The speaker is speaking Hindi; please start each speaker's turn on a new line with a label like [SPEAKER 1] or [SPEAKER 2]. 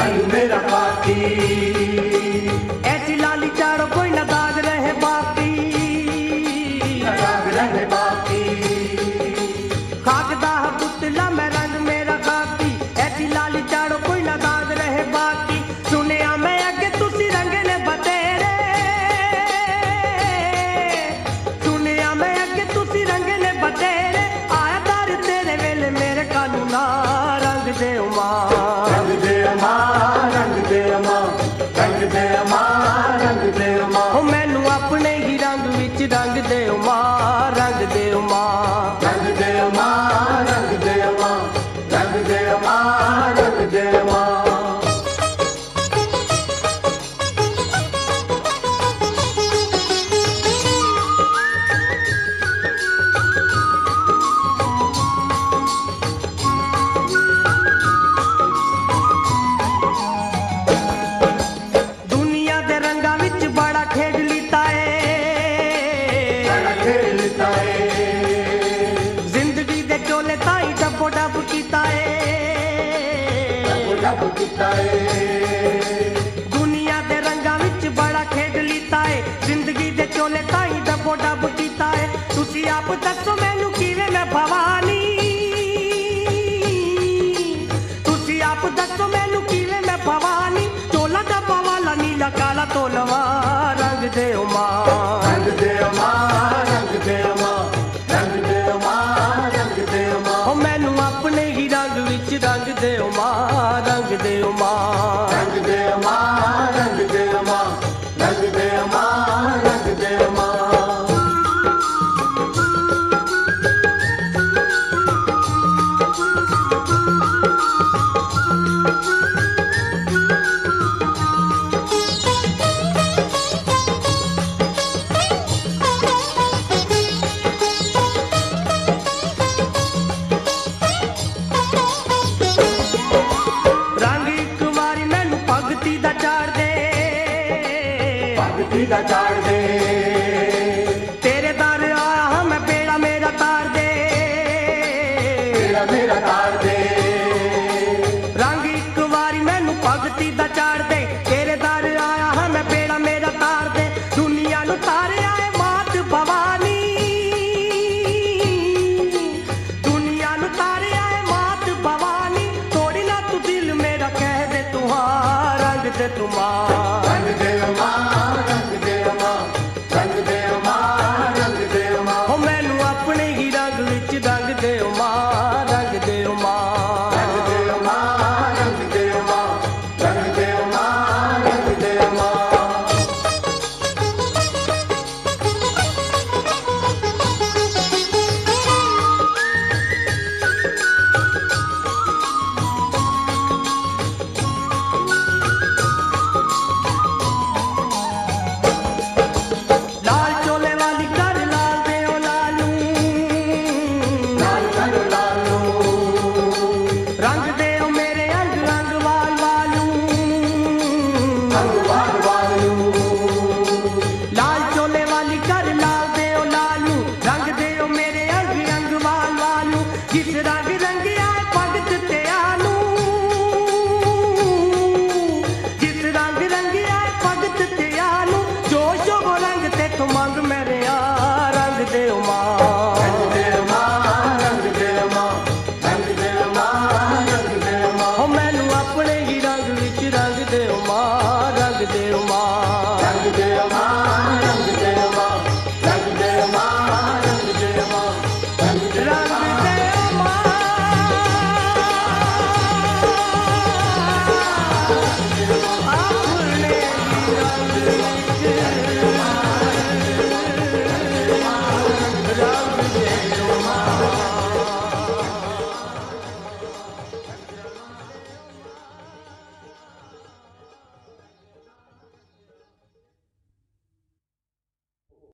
[SPEAKER 1] रंग मेरा खाकी।
[SPEAKER 2] ऐसी लाली चाड़ो कोई न दाग रहे बाकी,
[SPEAKER 1] न दाग रहे बाकी।
[SPEAKER 2] खाकदा पुतला मैं रंग मेरा खाकी, ऐसी लाली चाड़ो कोई न दाग रहे बाकी। सुनिया मैं अगे तुसी रंगले बतेरे, सुनिया मैं अगे तुसी रंगले बतेरे। आया तार तेरे वेले मेरे कानूना रंग दे मां,
[SPEAKER 1] रंग दे मां, रंग दे मां, रंग दे मां, रंग दे मां।
[SPEAKER 2] ओ मैनू अपने ही रंग विच रंग दे मां, रंग दे मां,
[SPEAKER 1] रंग दे मां, रंग दे मां, रंग दे मां, रंग दे मां।
[SPEAKER 2] दुनिया दे रंगा विच बड़ा खेड लीता है,
[SPEAKER 1] बड़ा खेलता है।
[SPEAKER 2] जिंदगी दे चोले ताई डबो डब कीता है,
[SPEAKER 1] डब कीता है।
[SPEAKER 2] दुनिया दे रंगा विच बड़ा खेड लीता है, जिंदगी दे चोले ताई डबो डब कीता है। तुसी आप दसो मैनू किवें मैं भवानी, तुसी आप दसो मैनू किवें मैं भवानी। चोला डब्बा वाला नीला काला तोलवा रंग दे मां,
[SPEAKER 1] रंग दे मां, रंग दे मां, रंग दे मां, रंग दे मां।
[SPEAKER 2] ओ मैनू अपने ही रंग विच रंग दे मां, रंग दे मां।
[SPEAKER 1] रंग दे मां, रंग दे मां, रंग दे मां, रंग दे मां।
[SPEAKER 2] रंग एक वारी मैनू भगती दा चाड़ दे,
[SPEAKER 1] भगती दा चाड़ दे।
[SPEAKER 2] तेरे दर आया हां मैं बेड़ा मेरा तार दे,
[SPEAKER 1] तेरा मेरा तार दे।
[SPEAKER 2] रंग एक वारी मैनू भगती दा चाड़ दे। तेरे दर आया हां मैं बेड़ा मेरा तार दे। दुनिया नू तारे आए मात भवानी, दुनिया नू तारे आए मात भवानी। तोड़ी ना तू दिल मेरा कह दे तू हाँ रंग दे तू मां,
[SPEAKER 1] रंग दे मां,